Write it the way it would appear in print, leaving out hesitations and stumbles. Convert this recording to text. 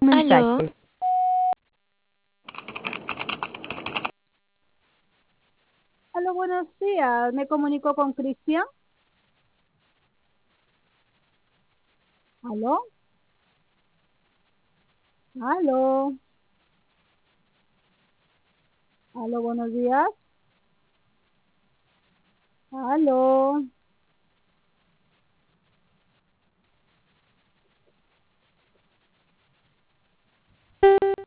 Aló, mensaje. Hola, buenos días. Me comunico con Cristian. ¿Aló? ¿Aló? ¿Aló? Buenos días. ¿Aló?